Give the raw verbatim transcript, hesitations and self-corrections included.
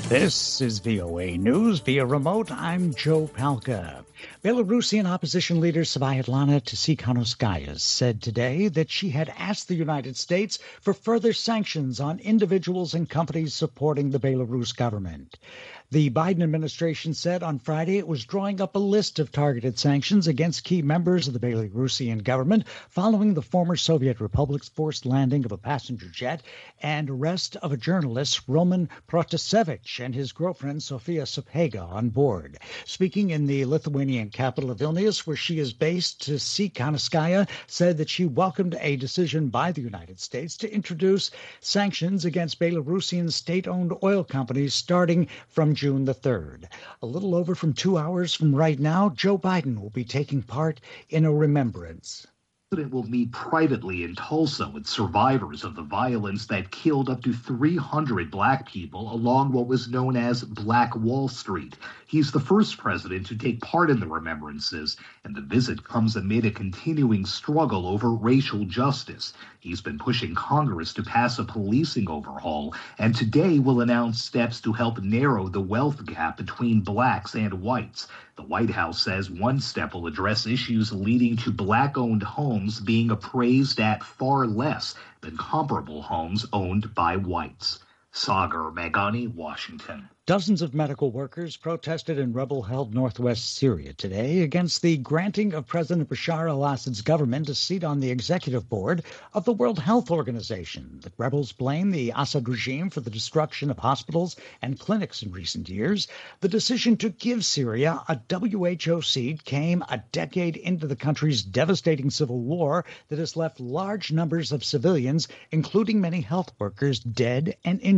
This is V O A News via remote. I'm Joe Palca. Belarusian opposition leader Sviatlana Tsikhanouskaya said today that she had asked the United States for further sanctions on individuals and companies supporting the Belarus government. The Biden administration said on Friday it was drawing up a list of targeted sanctions against key members of the Belarusian government following the former Soviet republic's forced landing of a passenger jet and arrest of a journalist, Roman Protasevich, and his girlfriend, Sofia Sapega, on board. Speaking in the Lithuanian capital of Vilnius, where she is based, Tsikhanouskaya said that she welcomed a decision by the United States to introduce sanctions against Belarusian state-owned oil companies starting from June the third. A little over from two hours from right now, Joe Biden will be taking part in a remembrance. The president will meet privately in Tulsa with survivors of the violence that killed up to three hundred black people along what was known as Black Wall Street. He's the first president to take part in the remembrances, and the visit comes amid a continuing struggle over racial justice. He's been pushing Congress to pass a policing overhaul, and today will announce steps to help narrow the wealth gap between blacks and whites. The White House says one step will address issues leading to black-owned homes being appraised at far less than comparable homes owned by whites. Sagar Meghani, Washington. Dozens of medical workers protested in rebel-held northwest Syria today against the granting of President Bashar al-Assad's government a seat on the executive board of the World Health Organization. The rebels blame the Assad regime for the destruction of hospitals and clinics in recent years. The decision to give Syria a W H O seat came a decade into the country's devastating civil war that has left large numbers of civilians, including many health workers, dead and injured.